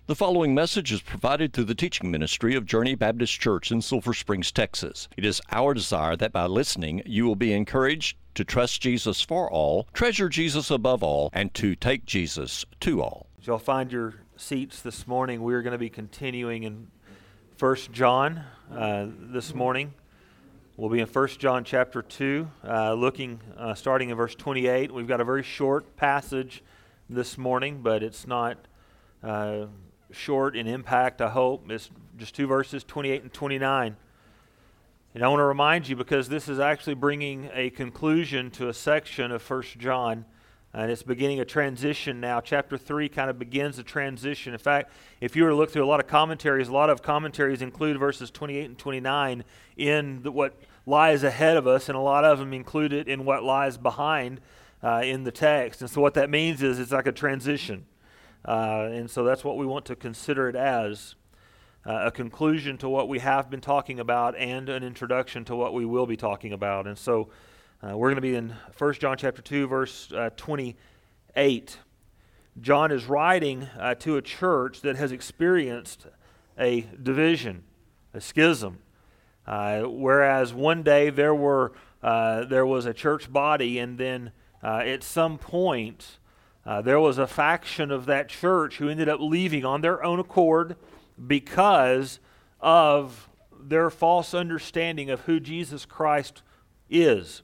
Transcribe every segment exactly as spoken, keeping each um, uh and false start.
The following message is provided through the teaching ministry of Journey Baptist Church in Sulphur Springs, Texas. It is our desire that by listening, you will be encouraged to trust Jesus for all, treasure Jesus above all, and to take Jesus to all. As y'all find your seats this morning, we're going to be continuing in First John uh, this morning. We'll be in First John chapter two, uh, looking, uh, starting in verse twenty-eight. We've got a very short passage this morning, but it's not uh, short in impact, I hope. It's just two verses, twenty-eight and twenty-nine. And I want to remind you, because this is actually bringing a conclusion to a section of First John, and it's beginning a transition now. Chapter three kind of begins a transition. In fact, if you were to look through a lot of commentaries, a lot of commentaries include verses twenty-eight and twenty-nine in the, what lies ahead of us, and a lot of them include it in what lies behind uh, in the text. And so what that means is it's like a transition. Uh, and so that's what we want to consider it as, uh, a conclusion to what we have been talking about and an introduction to what we will be talking about. And so uh, we're going to be in First John chapter two, verse uh, twenty-eight. John is writing uh, to a church that has experienced a division, a schism. Uh, whereas one day there were uh, there was a church body, and then uh, at some point uh, there was a faction of that church who ended up leaving on their own accord because of their false understanding of who Jesus Christ is.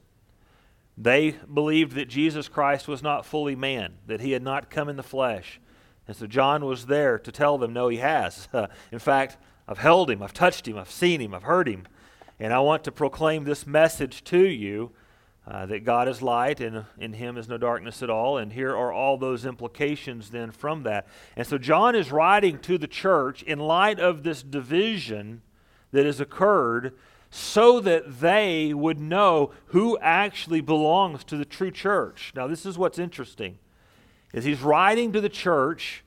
They believed that Jesus Christ was not fully man, that he had not come in the flesh. And so John was there to tell them, no, he has. In fact, I've held him, I've touched him, I've seen him, I've heard him. And I want to proclaim this message to you, uh, that God is light and in him is no darkness at all. And here are all those implications then from that. And so John is writing to the church in light of this division that has occurred, so that they would know who actually belongs to the true church. Now, this is what's interesting, is he's writing to the church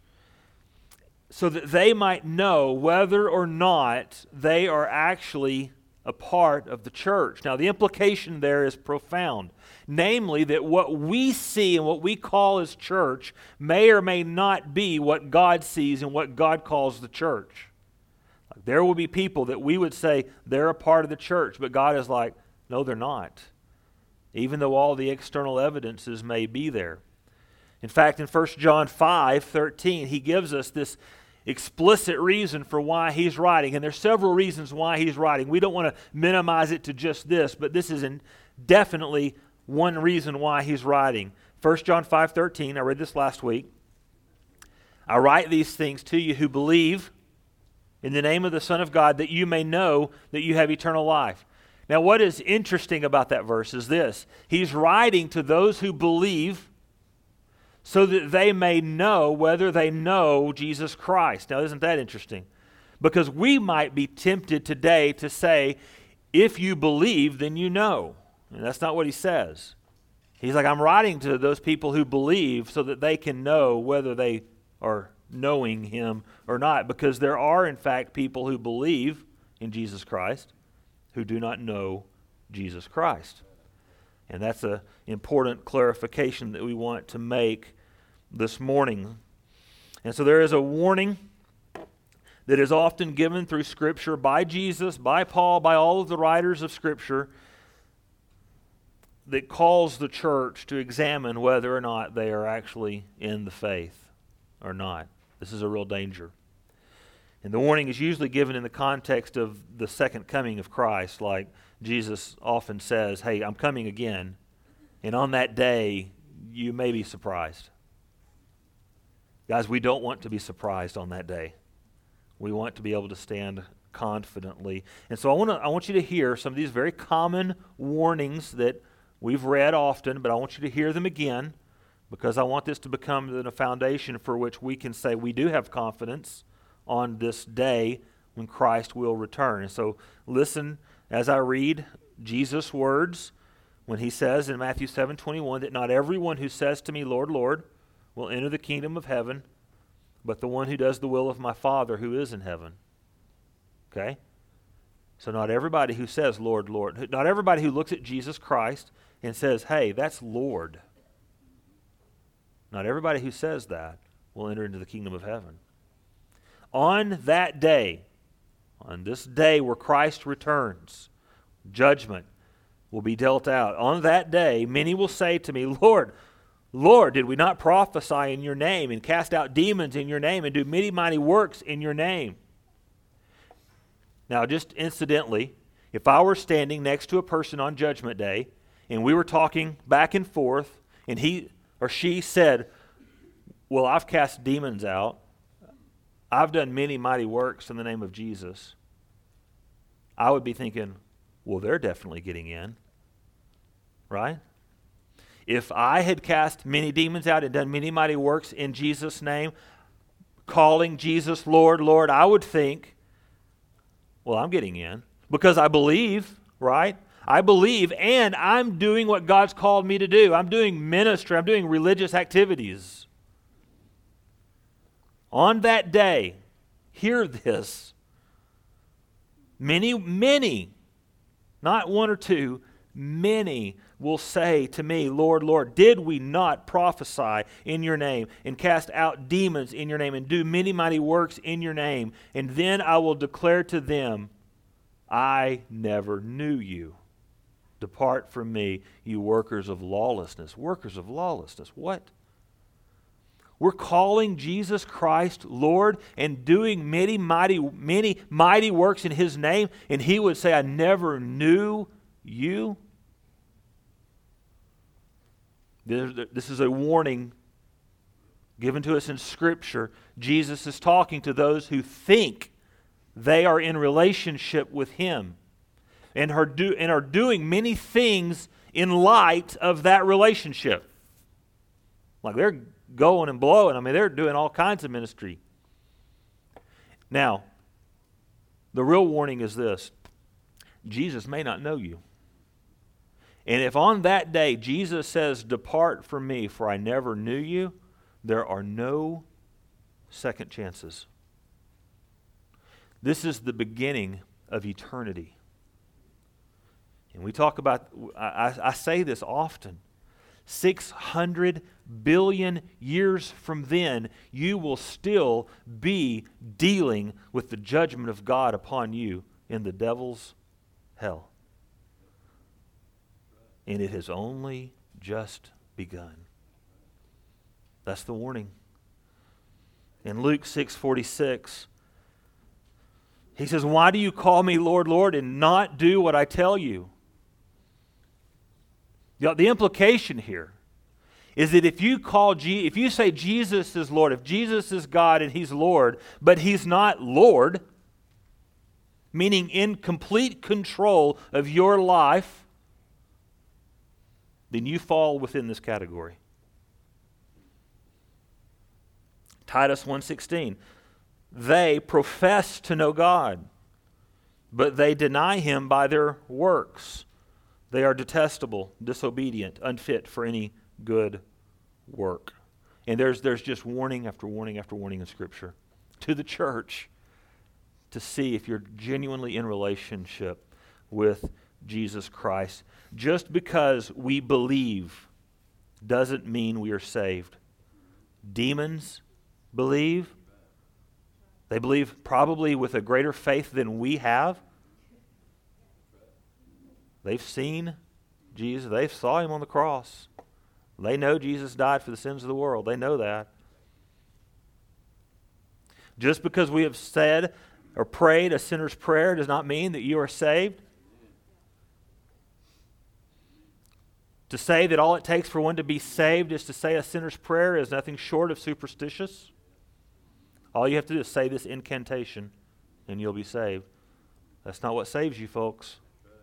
so that they might know whether or not they are actually a part of the church. Now, the implication there is profound, namely that what we see and what we call as church may or may not be what God sees and what God calls the church. There will be people that we would say they're a part of the church, but God is like, no, they're not, even though all the external evidences may be there. In fact, in First John five thirteen, he gives us this explicit reason for why he's writing, and there's several reasons why he's writing. We don't want to minimize it to just this, but this is in definitely one reason why he's writing. First John five thirteen, I read this last week. I write these things to you who believe in the name of the Son of God, that you may know that you have eternal life. Now, what is interesting about that verse is this. He's writing to those who believe so that they may know whether they know Jesus Christ. Now, isn't that interesting? Because we might be tempted today to say, if you believe, then you know. And that's not what he says. He's like, I'm writing to those people who believe so that they can know whether they are knowing him or not, because there are in fact people who believe in Jesus Christ who do not know Jesus Christ. And that's an important clarification that we want to make this morning. And so there is a warning that is often given through Scripture by Jesus, by Paul, by all of the writers of Scripture, that calls the church to examine whether or not they are actually in the faith or not. This is a real danger. And the warning is usually given in the context of the second coming of Christ, like Jesus often says, hey, I'm coming again, and on that day, you may be surprised. Guys, we don't want to be surprised on that day. We want to be able to stand confidently. And so I want to I want you to hear some of these very common warnings that we've read often, but I want you to hear them again, because I want this to become the foundation for which we can say we do have confidence on this day when Christ will return. And so listen as I read Jesus' words when he says in Matthew seven twenty-one that not everyone who says to me, Lord, Lord, will enter the kingdom of heaven, but the one who does the will of my Father who is in heaven. Okay? So not everybody who says, Lord, Lord, not everybody who looks at Jesus Christ and says, hey, that's Lord. Not everybody who says that will enter into the kingdom of heaven. On that day, on this day where Christ returns, judgment will be dealt out. On that day, many will say to me, Lord, Lord, did we not prophesy in your name and cast out demons in your name and do many mighty works in your name? Now, just incidentally, if I were standing next to a person on Judgment Day and we were talking back and forth and he or she said, well, I've cast demons out, I've done many mighty works in the name of Jesus, I would be thinking, well, they're definitely getting in, right? If I had cast many demons out and done many mighty works in Jesus' name, calling Jesus Lord, Lord, I would think, well, I'm getting in because I believe, right? I believe, and I'm doing what God's called me to do. I'm doing ministry. I'm doing religious activities. On that day, hear this. Many, many, not one or two, many will say to me, Lord, Lord, did we not prophesy in your name and cast out demons in your name and do many mighty works in your name? And then I will declare to them, I never knew you. Depart from me, you workers of lawlessness. Workers of lawlessness. What? We're calling Jesus Christ Lord and doing many mighty, many mighty works in His name, and He would say, I never knew you. This is a warning given to us in Scripture. Jesus is talking to those who think they are in relationship with Him and are, do, and are doing many things in light of that relationship. Like they're going and blowing. I mean, they're doing all kinds of ministry. Now, the real warning is this. Jesus may not know you. And if on that day Jesus says, depart from me, for I never knew you, there are no second chances. This is the beginning of eternity. And we talk about, I, I say this often, six hundred billion years from then, you will still be dealing with the judgment of God upon you in the devil's hell. And it has only just begun. That's the warning. In Luke six forty-six, he says, why do you call me Lord, Lord, and not do what I tell you? You know, the implication here is that if you call Je- if you say Jesus is Lord, if Jesus is God and He's Lord, but He's not Lord, meaning in complete control of your life, then you fall within this category. Titus one sixteen, they profess to know God, but they deny Him by their works. They are detestable, disobedient, unfit for any good work. And there's there's just warning after warning after warning in Scripture to the church to see if you're genuinely in relationship with Jesus Christ. Just because we believe doesn't mean we are saved. Demons believe. They believe probably with a greater faith than we have. They've seen Jesus. They saw Him on the cross. They know Jesus died for the sins of the world. They know that. Just because we have said or prayed a sinner's prayer does not mean that you are saved. To say that all it takes for one to be saved is to say a sinner's prayer is nothing short of superstitious. All you have to do is say this incantation and you'll be saved. That's not what saves you, folks.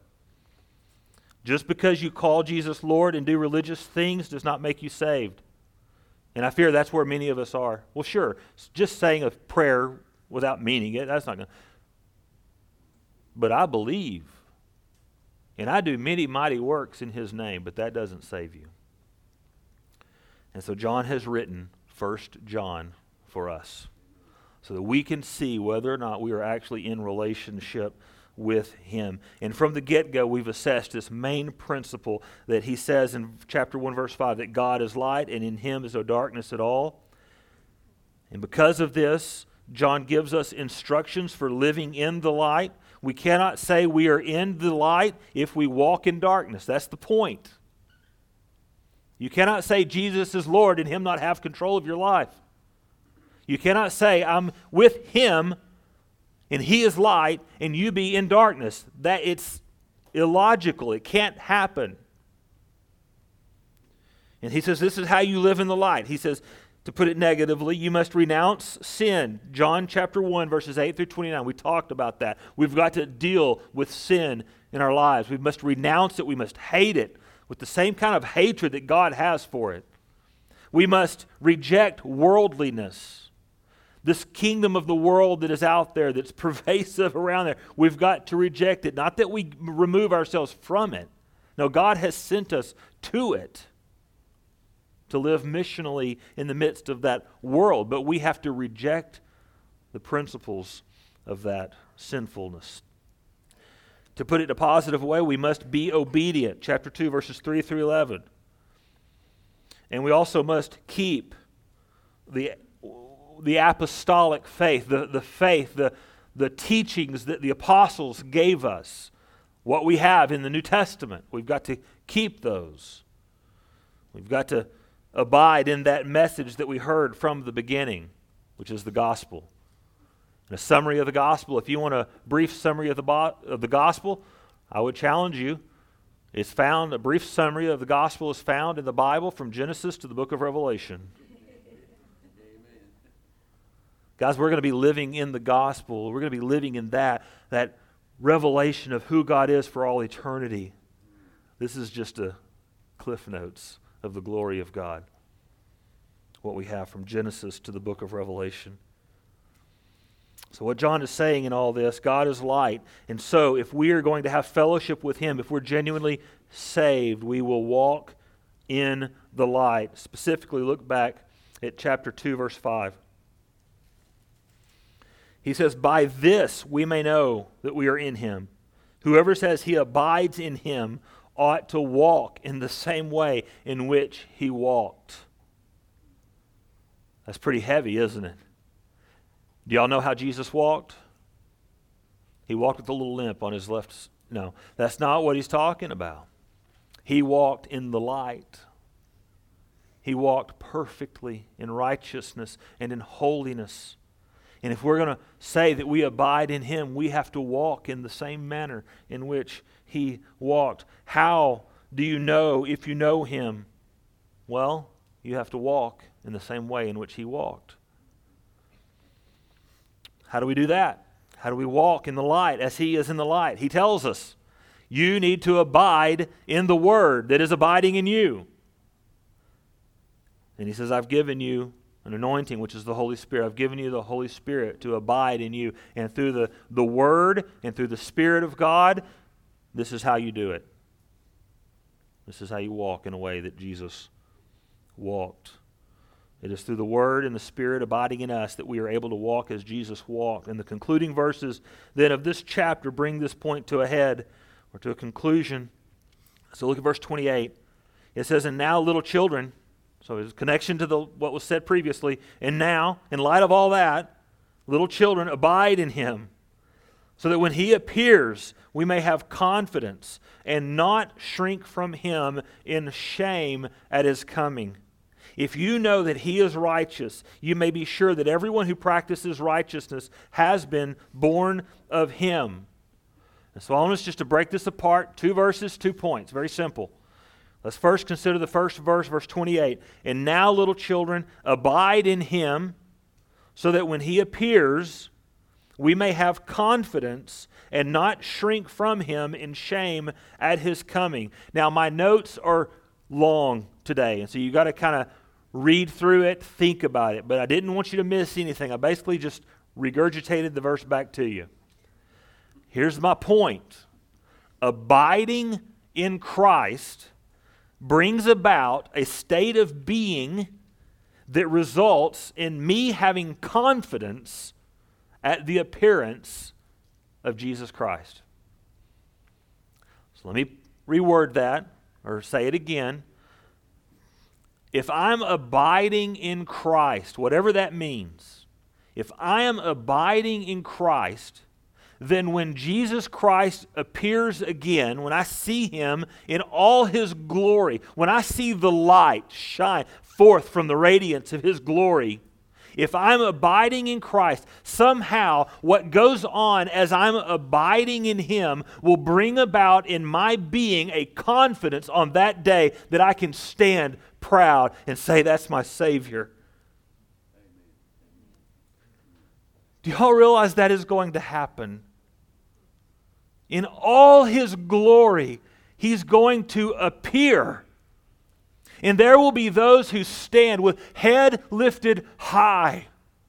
Just because you call Jesus Lord and do religious things does not make you saved. And I fear that's where many of us are. Well, sure, just saying a prayer without meaning it, that's not going to. But I believe, and I do many mighty works in His name, but that doesn't save you. And so John has written First John for us so that we can see whether or not we are actually in relationship with Him. And from the get-go, we've assessed this main principle that he says in chapter one, verse five, that God is light and in Him is no darkness at all. And because of this, John gives us instructions for living in the light. We cannot say we are in the light if we walk in darkness. That's the point. You cannot say Jesus is Lord and Him not have control of your life. You cannot say I'm with Him and He is light and you be in darkness. That it's illogical. It can't happen. And he says this is how you live in the light. He says, to put it negatively, you must renounce sin. John chapter one, verses eight through twenty-nine. We talked about that. We've got to deal with sin in our lives. We must renounce it. We must hate it with the same kind of hatred that God has for it. We must reject worldliness. This kingdom of the world that is out there, that's pervasive around there, we've got to reject it. Not that we remove ourselves from it. No, God has sent us to it to live missionally in the midst of that world, but we have to reject the principles of that sinfulness. To put it in a positive way, we must be obedient. Chapter two, verses three through eleven. And we also must keep the, the apostolic faith, the, the faith, the, the teachings that the apostles gave us. What we have in the New Testament, we've got to keep those. We've got to abide in that message that we heard from the beginning, which is the gospel. And a summary of the gospel, if you want a brief summary of the, bo- of the gospel, I would challenge you. It's found, a brief summary of the gospel is found in the Bible from Genesis to the book of Revelation. Amen. Guys, we're going to be living in the gospel. We're going to be living in that, that revelation of who God is for all eternity. This is just a Cliff Notes of the glory of God. What we have from Genesis to the book of Revelation. So what John is saying in all this, God is light. And so if we are going to have fellowship with Him, if we're genuinely saved, we will walk in the light. Specifically, look back at chapter two, verse five. He says, by this we may know that we are in Him. Whoever says he abides in Him ought to walk in the same way in which He walked. That's pretty heavy, isn't it? Do y'all know how Jesus walked? He walked with a little limp on His left. No, that's not what He's talking about. He walked in the light. He walked perfectly in righteousness and in holiness. And if we're going to say that we abide in Him, we have to walk in the same manner in which He walked. How do you know if you know Him? Well, you have to walk in the same way in which He walked. How do we do that? How do we walk in the light as He is in the light? He tells us, you need to abide in the Word that is abiding in you. And He says, I've given you an anointing, which is the Holy Spirit. I've given you the Holy Spirit to abide in you. And through the, the Word and through the Spirit of God, this is how you do it. This is how you walk in a way that Jesus walked. It is through the Word and the Spirit abiding in us that we are able to walk as Jesus walked. And the concluding verses then of this chapter bring this point to a head or to a conclusion. So look at verse twenty-eight. It says, and now little children, so there's a connection to the, what was said previously, and now, in light of all that, little children, abide in Him, so that when He appears, we may have confidence and not shrink from Him in shame at His coming. If you know that He is righteous, you may be sure that everyone who practices righteousness has been born of Him. And so I want us just to break this apart. Two verses, two points. Very simple. Let's first consider the first verse, verse twenty-eight. And now, little children, abide in Him, so that when He appears, we may have confidence and not shrink from Him in shame at His coming. Now, my notes are long today, and so you got to kind of read through it, think about it. But I didn't want you to miss anything. I basically just regurgitated the verse back to you. Here's my point. Abiding in Christ brings about a state of being that results in me having confidence at the appearance of Jesus Christ. So let me reword that, or say it again. If I'm abiding in Christ, whatever that means, If I am abiding in Christ, then when Jesus Christ appears again, when I see Him in all His glory, when I see the light shine forth from the radiance of His glory, if I'm abiding in Christ, somehow what goes on as I'm abiding in Him will bring about in my being a confidence on that day that I can stand proud and say, that's my Savior. Do y'all realize that is going to happen? In all His glory, He's going to appear. And there will be those who stand with head lifted high,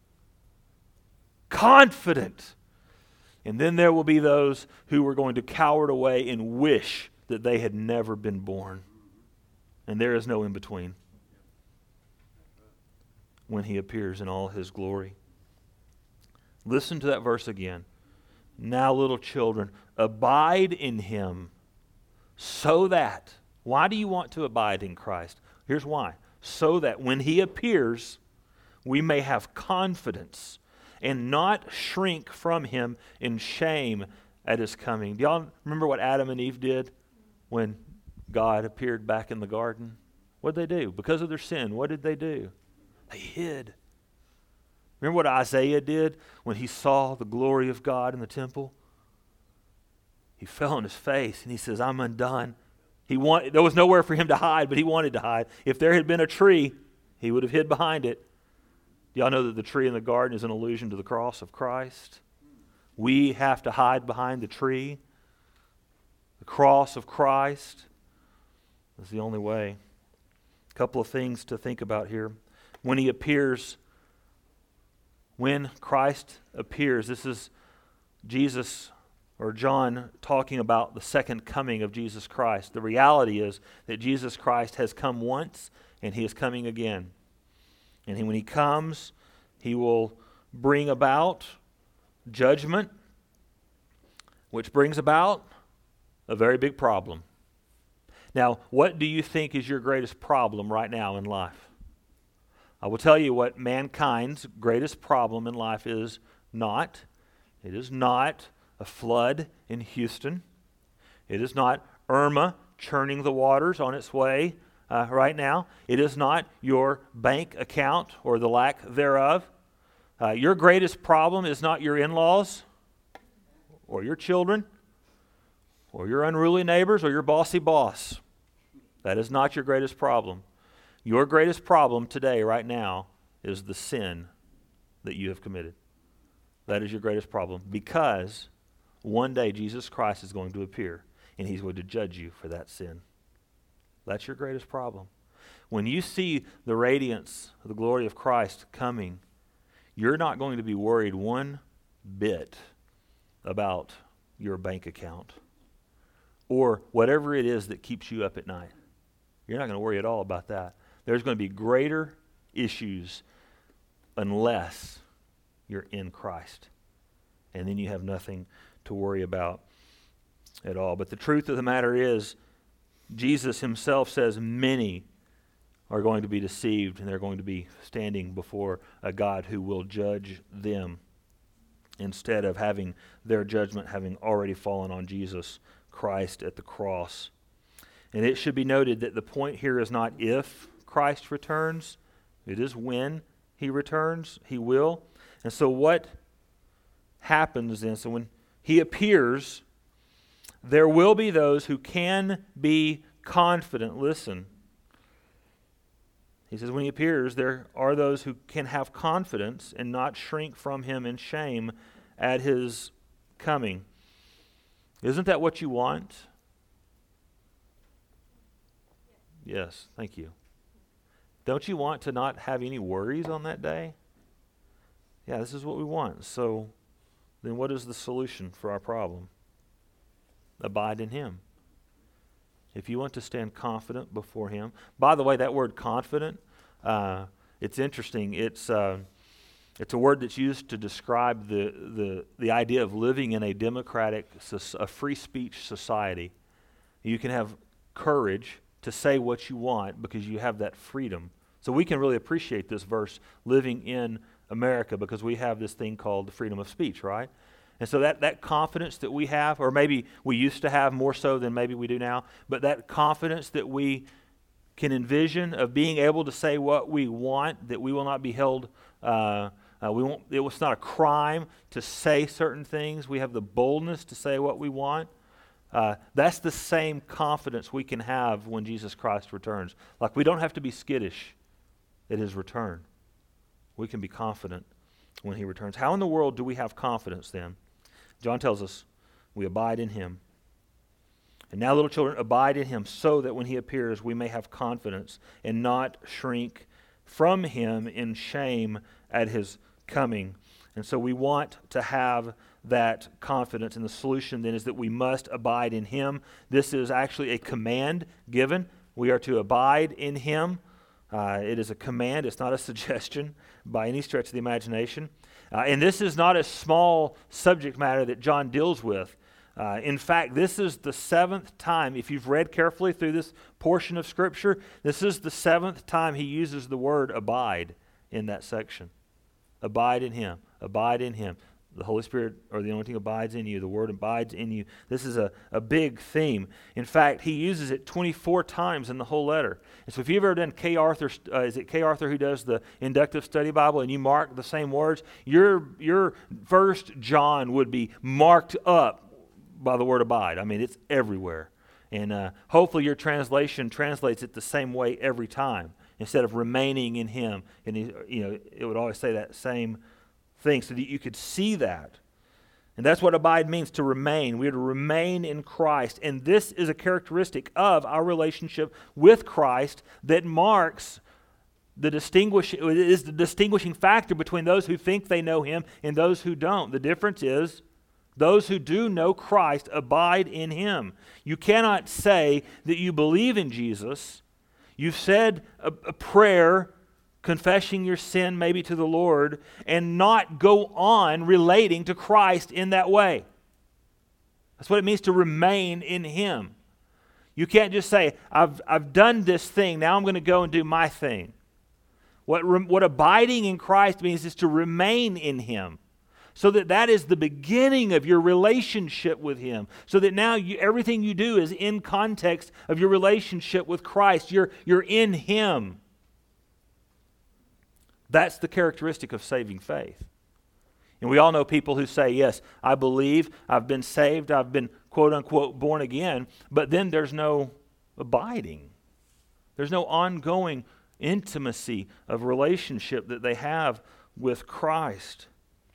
confident. And then there will be those who are going to cower away and wish that they had never been born. And there is no in between when He appears in all His glory. Listen to that verse again. Now, little children, abide in Him so that, why do you want to abide in Christ? Here's why. So that when He appears, we may have confidence and not shrink from Him in shame at His coming. Do y'all remember what Adam and Eve did when God appeared back in the garden? What did they do? Because of their sin, what did they do? They hid. Remember what Isaiah did when he saw the glory of God in the temple? He fell on his face and he says, I'm undone. He want, there was nowhere for him to hide, but he wanted to hide. If there had been a tree, he would have hid behind it. Do y'all know that the tree in the garden is an allusion to the cross of Christ? We have to hide behind the tree. The cross of Christ is the only way. A couple of things to think about here. When He appears, when Christ appears, this is Jesus or John talking about the second coming of Jesus Christ. The reality is that Jesus Christ has come once and He is coming again. And he, when He comes, He will bring about judgment, which brings about a very big problem. Now, what do you think is your greatest problem right now in life? I will tell you what mankind's greatest problem in life is not. It is not a flood in Houston. It is not Irma churning the waters on its way uh, right now. It is not your bank account or the lack thereof. Uh, your greatest problem is not your in-laws or your children or your unruly neighbors or your bossy boss. That is not your greatest problem. Your greatest problem today, right now, is the sin that you have committed. That is your greatest problem, because one day Jesus Christ is going to appear and He's going to judge you for that sin. That's your greatest problem. When you see the radiance of the glory of Christ coming, you're not going to be worried one bit about your bank account or whatever it is that keeps you up at night. You're not going to worry at all about that. There's going to be greater issues unless you're in Christ. And then you have nothing to worry about at all. But the truth of the matter is, Jesus Himself says many are going to be deceived and they're going to be standing before a God who will judge them instead of having their judgment having already fallen on Jesus Christ at the cross. And it should be noted that the point here is not if Christ returns, it is when He returns. He will. And so what happens then? So when He appears, there will be those who can be confident. Listen. He says when He appears, there are those who can have confidence and not shrink from Him in shame at His coming. Isn't that what you want? Yes, thank you. Don't you want to not have any worries on that day? Yeah, this is what we want. So then what is the solution for our problem? Abide in Him. If you want to stand confident before Him. By the way, that word confident, uh, it's interesting. It's uh, it's a word that's used to describe the, the, the idea of living in a democratic, a free speech society. You can have courage to say what you want because you have that freedom. So we can really appreciate this verse, living in America because we have this thing called the freedom of speech, right? And so that, that confidence that we have, or maybe we used to have more so than maybe we do now, but that confidence that we can envision of being able to say what we want, that we will not be held, uh, uh, we won't, it was not a crime to say certain things. We have the boldness to say what we want. Uh, that's the same confidence we can have when Jesus Christ returns. Like, we don't have to be skittish at his return. We can be confident when he returns. How in the world do we have confidence then? John tells us we abide in him. And now, little children, abide in him so that when he appears, we may have confidence and not shrink from him in shame at his coming. And so we want to have that confidence. And the solution then is that we must abide in him. This is actually a command given. We are to abide in him. Uh, it is a command. It's not a suggestion by any stretch of the imagination. Uh, and this is not a small subject matter that John deals with. Uh, in fact, this is the seventh time, if you've read carefully through this portion of Scripture, this is the seventh time he uses the word abide in that section. Abide in him. Abide in him. The Holy Spirit or the anointing abides in you. The Word abides in you. This is a, a big theme. In fact, he uses it twenty-four times in the whole letter. And so if you've ever done K. Arthur, uh, is it K. Arthur who does the inductive study Bible, and you mark the same words, your, your First John would be marked up by the word abide. I mean, it's everywhere. And uh, hopefully your translation translates it the same way every time, instead of remaining in him. And he, you know, it would always say that same thing so that you could see that. And that's what abide means, to remain. We are to remain in Christ. And this is a characteristic of our relationship with Christ that marks the distinguish, it is the distinguishing factor between those who think they know him and those who don't. The difference is those who do know Christ abide in him. You cannot say that you believe in Jesus. You've said a, a prayer confessing your sin maybe to the Lord, and not go on relating to Christ in that way. That's what it means to remain in him. You can't just say, I've, I've done this thing, now I'm going to go and do my thing. What, what abiding in Christ means is to remain in him, so that that is the beginning of your relationship with him, so that now you, everything you do is in context of your relationship with Christ. You're, you're in him. That's the characteristic of saving faith. And we all know people who say, yes, I believe, I've been saved, I've been quote unquote born again, but then there's no abiding. There's no ongoing intimacy of relationship that they have with Christ.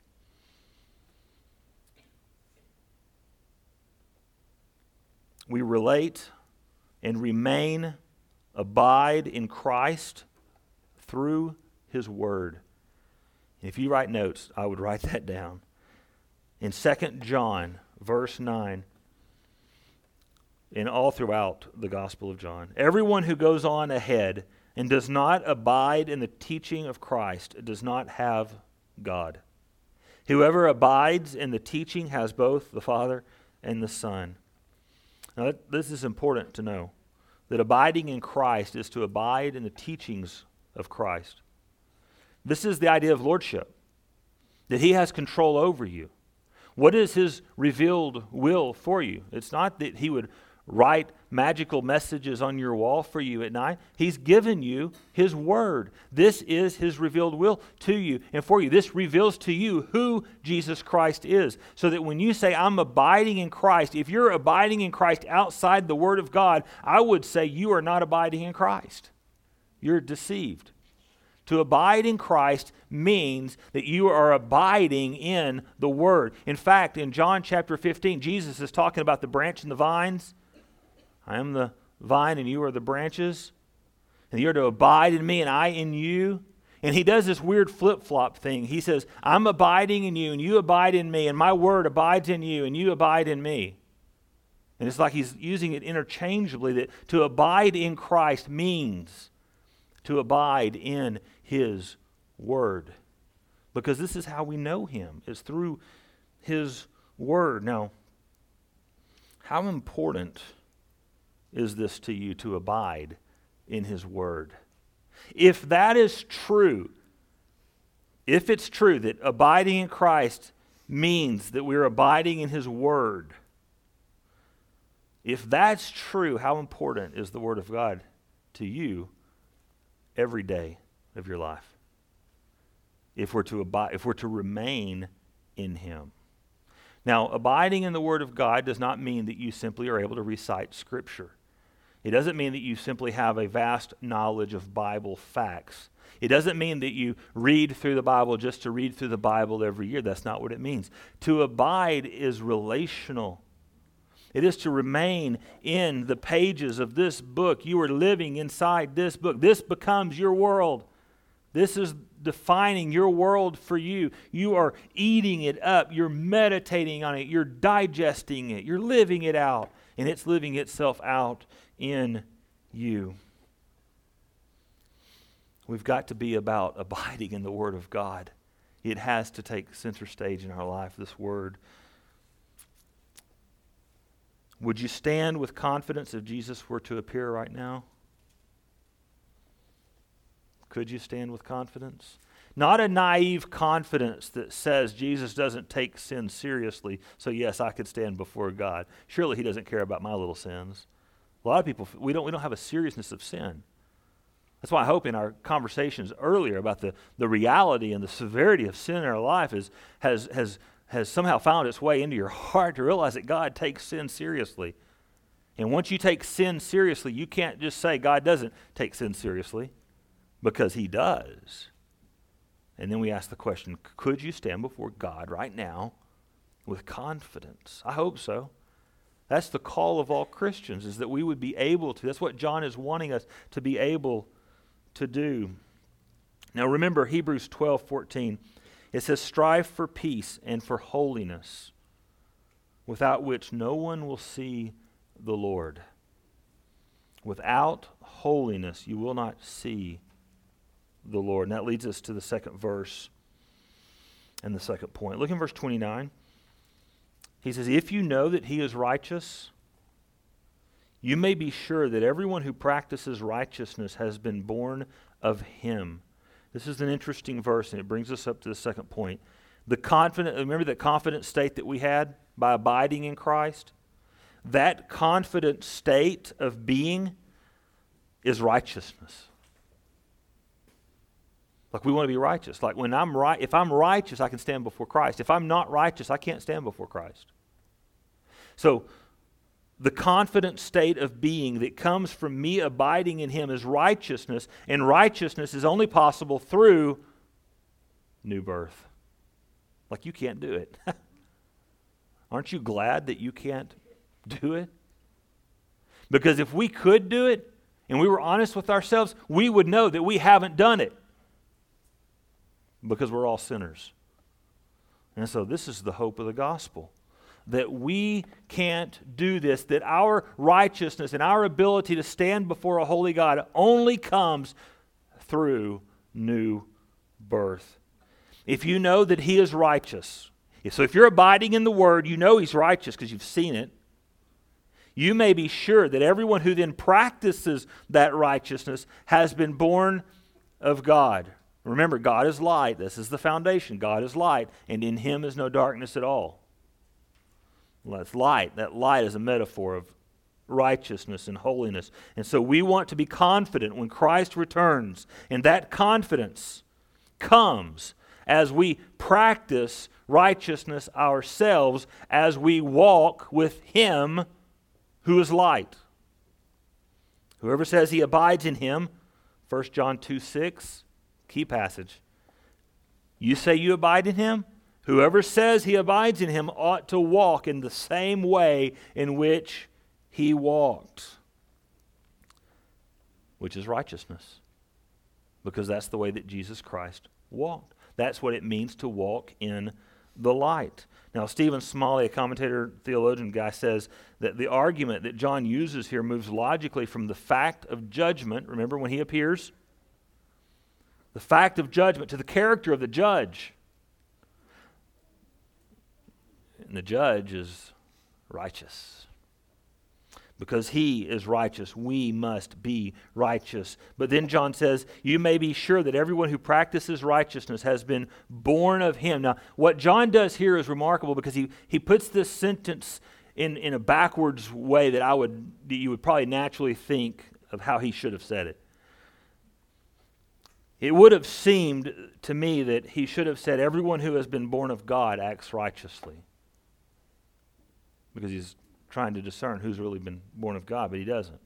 We relate and remain, abide in Christ through his word. If you write notes, I would write that down. In Second John, verse nine, and all throughout the Gospel of John, everyone who goes on ahead and does not abide in the teaching of Christ does not have God. Whoever abides in the teaching has both the Father and the Son. Now, this is important to know, that abiding in Christ is to abide in the teachings of Christ. This is the idea of lordship, that he has control over you. What is his revealed will for you? It's not that he would write magical messages on your wall for you at night. He's given you his word. This is his revealed will to you and for you. This reveals to you who Jesus Christ is, so that when you say, I'm abiding in Christ, if you're abiding in Christ outside the word of God, I would say you are not abiding in Christ. You're deceived. To abide in Christ means that you are abiding in the Word. In fact, in John chapter fifteen, Jesus is talking about the branch and the vines. I am the vine and you are the branches. And you're to abide in me and I in you. And he does this weird flip-flop thing. He says, I'm abiding in you and you abide in me, and my word abides in you and you abide in me. And it's like he's using it interchangeably, that to abide in Christ means to abide in his word. Because this is how we know him, is through his word. Now, how important is this to you, to abide in his word? If that is true, if it's true that abiding in Christ means that we're abiding in His Word, if that's true, how important is the Word of God to you every day of your life? If we're to abide, if we're to remain in Him. Now, abiding in the Word of God does not mean that you simply are able to recite Scripture. It doesn't mean that you simply have a vast knowledge of Bible facts. It doesn't mean that you read through the Bible just to read through the Bible every year. That's not what it means. To abide is relational. It is to remain in the pages of this book. You are living inside this book. This becomes your world. This is defining your world for you. You are eating it up. You're meditating on it. You're digesting it. You're living it out. And it's living itself out in you. We've got to be about abiding in the Word of God. It has to take center stage in our life, this Word. Would you stand with confidence if Jesus were to appear right now? Could you stand with confidence? Not a naive confidence that says Jesus doesn't take sin seriously, so yes, I could stand before God. Surely He doesn't care about my little sins. A lot of people, we don't, we don't have a seriousness of sin. That's why I hope in our conversations earlier about the, the reality and the severity of sin in our life is, has, has, has somehow found its way into your heart to realize that God takes sin seriously. And once you take sin seriously, you can't just say God doesn't take sin seriously, because He does. And then we ask the question, could you stand before God right now with confidence? I hope so. That's the call of all Christians, is that we would be able to. That's what John is wanting us to be able to do. Now remember Hebrews twelve fourteen. It says, strive for peace and for holiness, without which no one will see the Lord. Without holiness, you will not see the Lord. And that leads us to the second verse and the second point. Look in verse twenty-nine. He says, if you know that He is righteous, you may be sure that everyone who practices righteousness has been born of Him. This is an interesting verse, and it brings us up to the second point. The confident, remember that confident state that we had by abiding in Christ? That confident state of being is righteousness. Like we want to be righteous. Like when I'm right, if I'm righteous, I can stand before Christ. If I'm not righteous, I can't stand before Christ. So the confident state of being that comes from me abiding in Him is righteousness, and righteousness is only possible through new birth. Like you can't do it. Aren't you glad that you can't do it? Because if we could do it, and we were honest with ourselves, we would know that we haven't done it. Because we're all sinners. And so this is the hope of the gospel. That we can't do this, that our righteousness and our ability to stand before a holy God only comes through new birth. If you know that He is righteous, so if you're abiding in the Word, you know He's righteous because you've seen it. You may be sure that everyone who then practices that righteousness has been born of God. Remember, God is light. This is the foundation. God is light, and in Him is no darkness at all. Well, that's light. That light is a metaphor of righteousness and holiness. And so we want to be confident when Christ returns, and that confidence comes as we practice righteousness ourselves, as we walk with Him who is light. Whoever says he abides in Him, First John two six, key passage. You say you abide in Him? Whoever says he abides in Him ought to walk in the same way in which He walked, which is righteousness, because that's the way that Jesus Christ walked. That's what it means to walk in the light. Now, Stephen Smalley, a commentator, theologian guy, says that the argument that John uses here moves logically from the fact of judgment, remember when He appears? The fact of judgment to the character of the judge. And the judge is righteous. Because he is righteous, we must be righteous. But then John says, you may be sure that everyone who practices righteousness has been born of him. Now, what John does here is remarkable because he, he puts this sentence in, in a backwards way that I would that you would probably naturally think of how he should have said it. It would have seemed to me that he should have said, everyone who has been born of God acts righteously. Because he's trying to discern who's really been born of God, but he doesn't.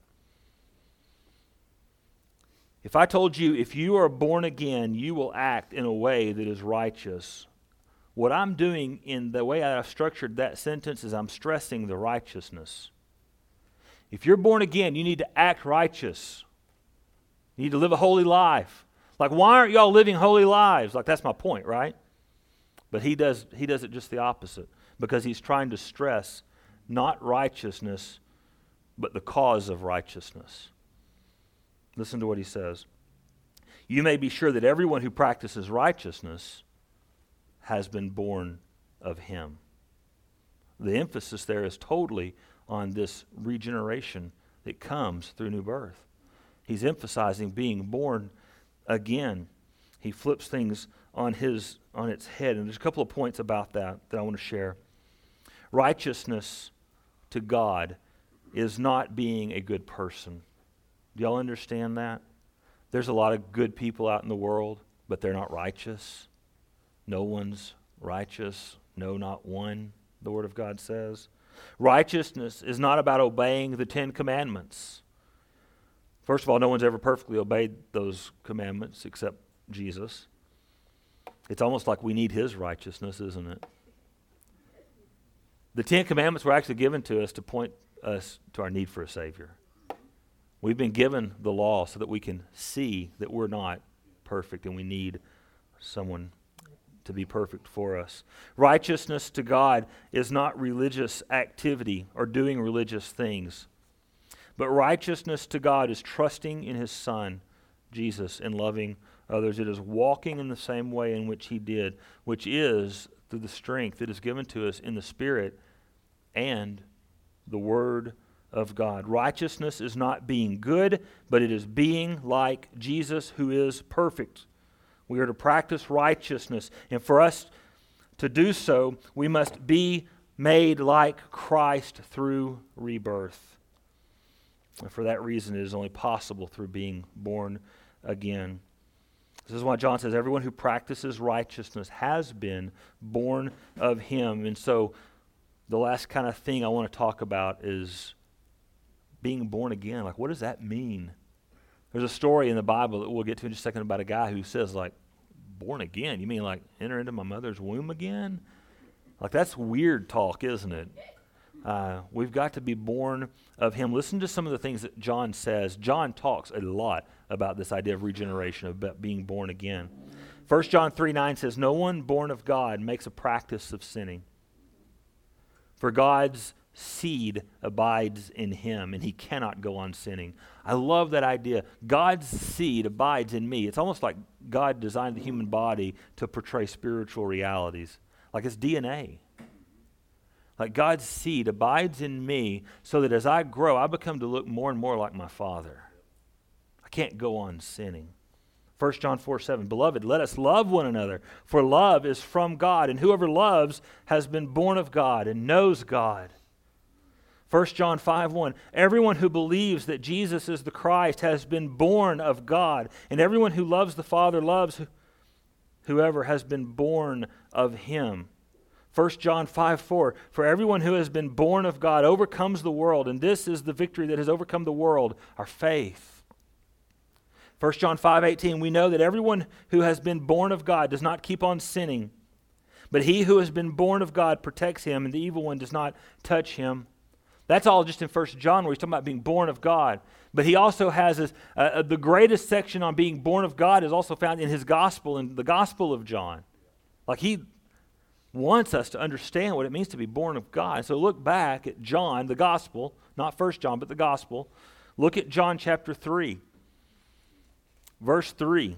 If I told you, if you are born again, you will act in a way that is righteous, what I'm doing in the way I've structured that sentence is I'm stressing the righteousness. If you're born again, you need to act righteous. You need to live a holy life. Like, why aren't y'all living holy lives? Like, that's my point, right? But he does, he does it just the opposite, because he's trying to stress not righteousness, but the cause of righteousness. Listen to what he says. You may be sure that everyone who practices righteousness has been born of him. The emphasis there is totally on this regeneration that comes through new birth. He's emphasizing being born again. He flips things on his on its head, and there's a couple of points about that that I want to share. Righteousness to God is not being a good person. Do y'all understand that? There's a lot of good people out in the world, but they're not righteous. No one's righteous. No, not one, the Word of God says. Righteousness is not about obeying the Ten Commandments. First of all, no one's ever perfectly obeyed those commandments except Jesus. It's almost like we need his righteousness, isn't it? The Ten Commandments were actually given to us to point us to our need for a Savior. We've been given the law so that we can see that we're not perfect and we need someone to be perfect for us. Righteousness to God is not religious activity or doing religious things. But righteousness to God is trusting in his Son, Jesus, and loving others. It is walking in the same way in which he did, which is through the strength that is given to us in the Spirit and the Word of God. Righteousness is not being good, but it is being like Jesus, who is perfect. We are to practice righteousness, and for us to do so, we must be made like Christ through rebirth. And for that reason, it is only possible through being born again. This is why John says, everyone who practices righteousness has been born of him. And so the last kind of thing I want to talk about is being born again. Like, what does that mean? There's a story in the Bible that we'll get to in just a second about a guy who says, like, born again? You mean like enter into my mother's womb again? Like, that's weird talk, isn't it? Uh, we've got to be born of him. Listen to some of the things that John says. John talks a lot about this idea of regeneration, about being born again. First John three nine says, no one born of God makes a practice of sinning. For God's seed abides in him, and he cannot go on sinning. I love that idea. God's seed abides in me. It's almost like God designed the human body to portray spiritual realities. Like it's D N A. Like God's seed abides in me so that as I grow, I become to look more and more like my Father. I can't go on sinning. First John four seven, beloved, let us love one another, for love is from God, and whoever loves has been born of God and knows God. First John five one, everyone who believes that Jesus is the Christ has been born of God, and everyone who loves the Father loves whoever has been born of him. First John five four, for everyone who has been born of God overcomes the world, and this is the victory that has overcome the world, our faith. First John five eighteen, we know that everyone who has been born of God does not keep on sinning, but he who has been born of God protects him, and the evil one does not touch him. That's all just in First John, where he's talking about being born of God. But he also has this, uh, the greatest section on being born of God is also found in his gospel, in the Gospel of John. Like he wants us to understand what it means to be born of God. So look back at John, the gospel, not First John, but the gospel. Look at John chapter three, verse three.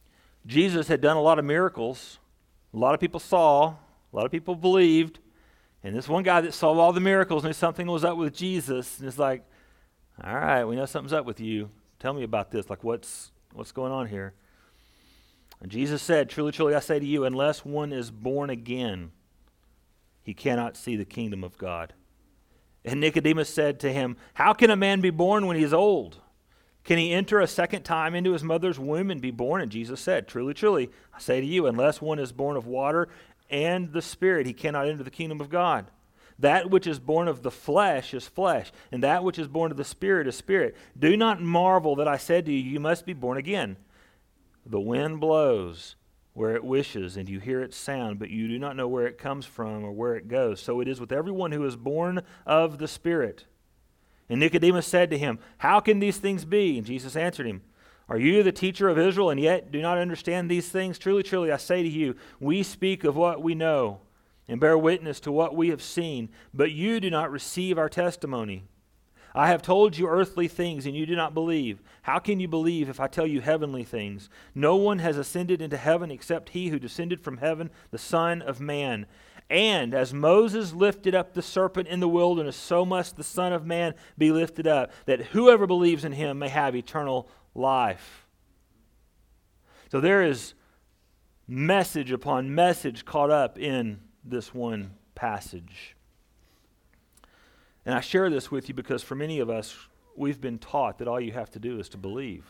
Jesus had done a lot of miracles. A lot of people saw, a lot of people believed. And this one guy that saw all the miracles knew something was up with Jesus, and it's like, all right, we know something's up with you. Tell me about this. Like, what's what's going on here? And Jesus said, truly, truly, I say to you, unless one is born again, he cannot see the kingdom of God. And Nicodemus said to him, how can a man be born when he is old? Can he enter a second time into his mother's womb and be born? And Jesus said, truly, truly, I say to you, unless one is born of water and the Spirit, he cannot enter the kingdom of God. That which is born of the flesh is flesh, and that which is born of the Spirit is spirit. Do not marvel that I said to you, you must be born again. The wind blows where it wishes, and you hear its sound, but you do not know where it comes from or where it goes. So it is with everyone who is born of the Spirit. And Nicodemus said to him, how can these things be? And Jesus answered him, are you the teacher of Israel, and yet do not understand these things? Truly, truly, I say to you, we speak of what we know, and bear witness to what we have seen, but you do not receive our testimony. I have told you earthly things, and you do not believe. How can you believe if I tell you heavenly things? No one has ascended into heaven except he who descended from heaven, the Son of Man. And as Moses lifted up the serpent in the wilderness, so must the Son of Man be lifted up, that whoever believes in him may have eternal life. So there is message upon message caught up in this one passage. And I share this with you because for many of us, we've been taught that all you have to do is to believe.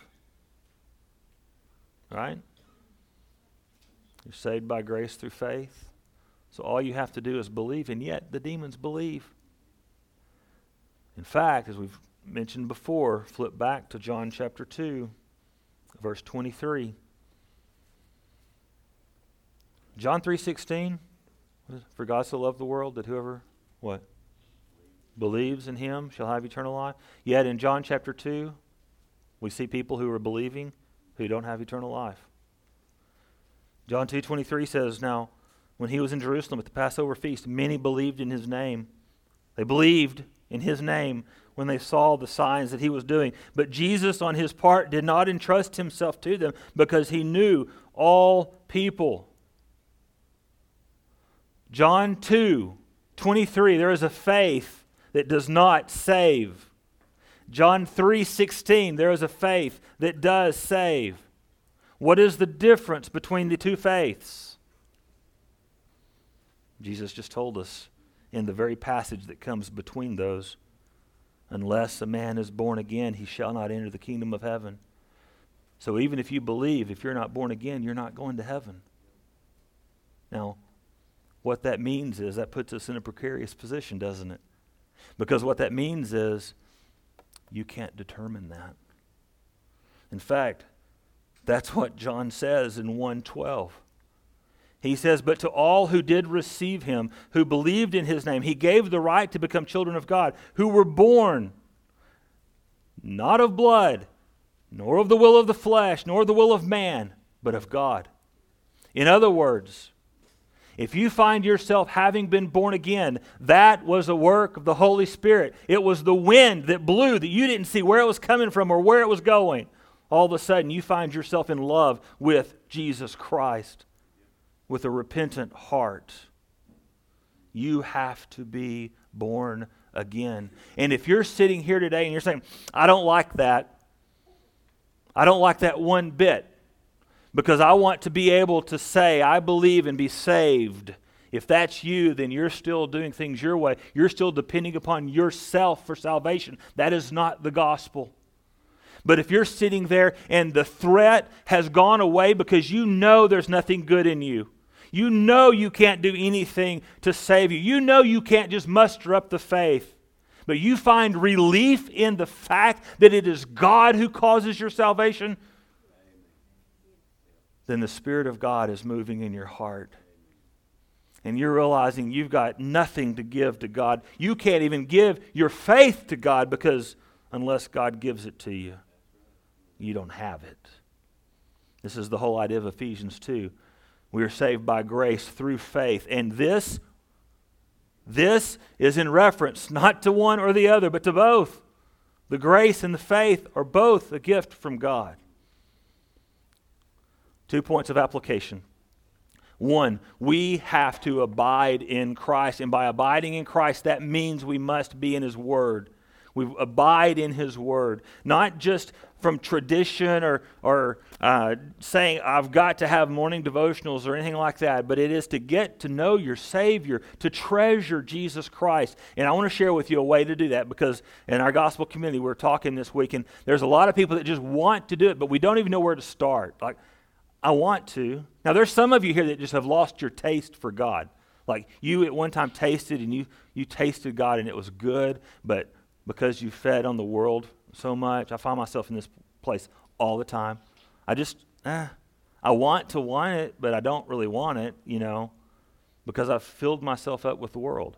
Right? You're saved by grace through faith. So all you have to do is believe, and yet the demons believe. In fact, as we've mentioned before, flip back to John chapter two, verse twenty-three. John three sixteen. For God so loved the world that whoever, what? Believes in him shall have eternal life. Yet in John chapter two, we see people who are believing who don't have eternal life. John two twenty-three says, now, when he was in Jerusalem at the Passover feast, many believed in his name. They believed in his name when they saw the signs that he was doing. But Jesus, on his part, did not entrust himself to them because he knew all people. John two twenty-three, there is a faith that does not save. John three sixteen, there is a faith that does save. What is the difference between the two faiths? Jesus just told us in the very passage that comes between those. Unless a man is born again, he shall not enter the kingdom of heaven. So even if you believe, if you're not born again, you're not going to heaven. Now, what that means is that puts us in a precarious position, doesn't it? Because what that means is you can't determine that. In fact, that's what John says in one twelve. He says, but to all who did receive him, who believed in his name, he gave the right to become children of God, who were born not of blood, nor of the will of the flesh, nor the will of man, but of God. In other words, if you find yourself having been born again, that was a work of the Holy Spirit. It was the wind that blew that you didn't see where it was coming from or where it was going. All of a sudden, you find yourself in love with Jesus Christ with a repentant heart. You have to be born again. And if you're sitting here today and you're saying, I don't like that. I don't like that one bit. Because I want to be able to say, I believe and be saved. If that's you, then you're still doing things your way. You're still depending upon yourself for salvation. That is not the gospel. But if you're sitting there and the threat has gone away because you know there's nothing good in you. You know you can't do anything to save you. You know you can't just muster up the faith. But you find relief in the fact that it is God who causes your salvation. Then the Spirit of God is moving in your heart. And you're realizing you've got nothing to give to God. You can't even give your faith to God because unless God gives it to you, you don't have it. This is the whole idea of Ephesians two. We are saved by grace through faith. And this, this is in reference not to one or the other, but to both. The grace and the faith are both a gift from God. Two points of application. One, we have to abide in Christ. And by abiding in Christ, that means we must be in His Word. We abide in His Word. Not just from tradition or, or uh, saying, I've got to have morning devotionals or anything like that, but it is to get to know your Savior, to treasure Jesus Christ. And I want to share with you a way to do that, because in our gospel community, we're talking this week, and there's a lot of people that just want to do it, but we don't even know where to start. Like, I want to. Now, there's some of you here that just have lost your taste for God. Like, you at one time tasted, and you, you tasted God, and it was good, but because you fed on the world so much, I find myself in this place all the time. I just, eh, I want to want it, but I don't really want it, you know, because I've filled myself up with the world.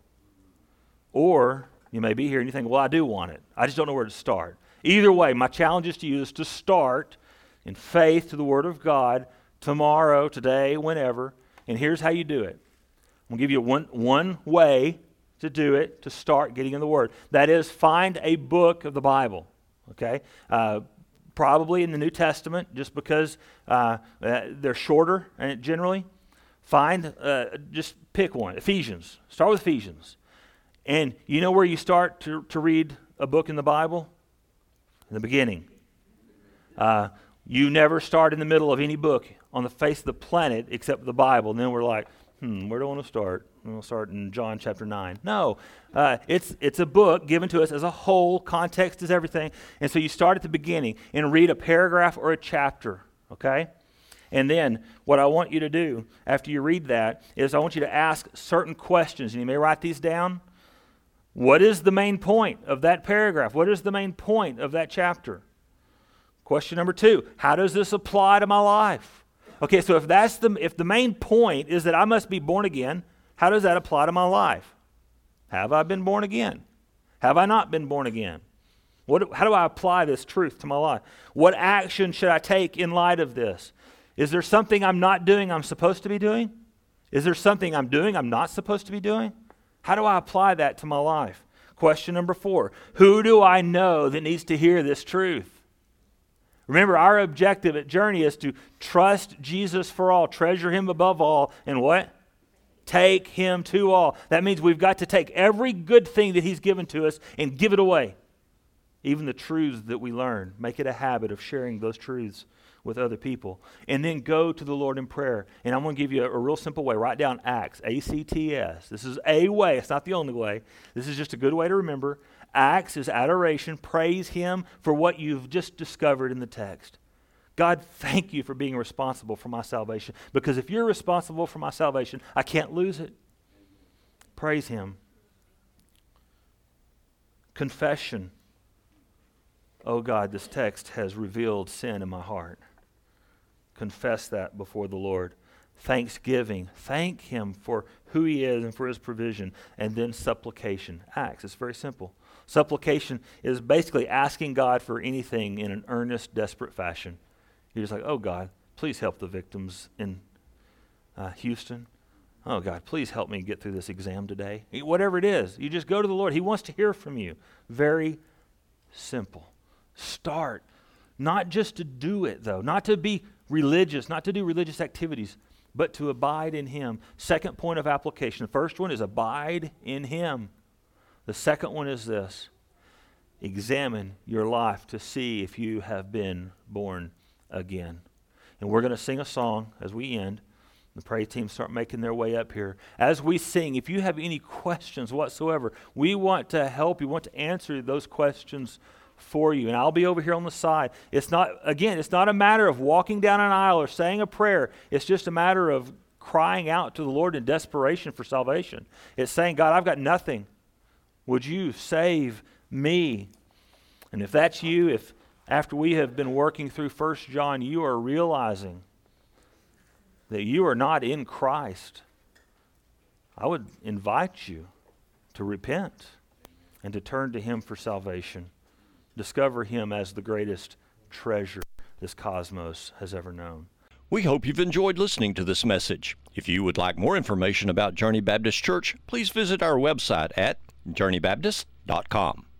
Or you may be here and you think, well, I do want it. I just don't know where to start. Either way, my challenge is to you is to start in faith to the Word of God tomorrow, today, whenever. And here's how you do it. I'm going to give you one, one way to do it, to start getting in the Word. That is, find a book of the Bible, okay? Uh, probably in the New Testament, just because uh, they're shorter uh, generally. Find, uh, just pick one. Ephesians. Start with Ephesians. And you know where you start to, to read a book in the Bible? In the beginning. Uh, you never start in the middle of any book on the face of the planet except the Bible. And then we're like, hmm, where do I want to start? We'll start in John chapter nine. No, uh, it's it's a book given to us as a whole. Context is everything. And so you start at the beginning and read a paragraph or a chapter, okay? And then what I want you to do after you read that is I want you to ask certain questions. And you may write these down. What is the main point of that paragraph? What is the main point of that chapter? Question number two, how does this apply to my life? Okay, so if that's the if the main point is that I must be born again, how does that apply to my life? Have I been born again? Have I not been born again? What, how do I apply this truth to my life? What action should I take in light of this? Is there something I'm not doing I'm supposed to be doing? Is there something I'm doing I'm not supposed to be doing? How do I apply that to my life? Question number four, who do I know that needs to hear this truth? Remember, our objective at Journey is to trust Jesus for all, treasure Him above all, and what? Take Him to all. That means we've got to take every good thing that He's given to us and give it away. Even the truths that we learn. Make it a habit of sharing those truths with other people. And then go to the Lord in prayer. And I'm going to give you a, a real simple way. Write down ACTS, A C T S. This is a way. It's not the only way. This is just a good way to remember. ACTS is adoration. Praise Him for what you've just discovered in the text. God, thank you for being responsible for my salvation. Because if you're responsible for my salvation, I can't lose it. Praise Him. Confession. Oh God, this text has revealed sin in my heart. Confess that before the Lord. Thanksgiving. Thank Him for who He is and for His provision. And then supplication. Acts. It's very simple. Supplication is basically asking God for anything in an earnest, desperate fashion. You're just like, oh God, please help the victims in uh, Houston. Oh God, please help me get through this exam today. Whatever it is, you just go to the Lord. He wants to hear from you. Very simple. Start. Not just to do it though, not to be religious, not to do religious activities, but to abide in Him. Second point of application. The first one is abide in Him. The second one is this. Examine your life to see if you have been born again. And we're going to sing a song as we end. The praise team start making their way up here. As we sing, if you have any questions whatsoever, we want to help you, want to answer those questions for you. And I'll be over here on the side. It's not, again, it's not a matter of walking down an aisle or saying a prayer. It's just a matter of crying out to the Lord in desperation for salvation. It's saying, God, I've got nothing. Would you save me? And if that's you, if after we have been working through First John, you are realizing that you are not in Christ, I would invite you to repent and to turn to Him for salvation. Discover Him as the greatest treasure this cosmos has ever known. We hope you've enjoyed listening to this message. If you would like more information about Journey Baptist Church, please visit our website at journey baptist dot com.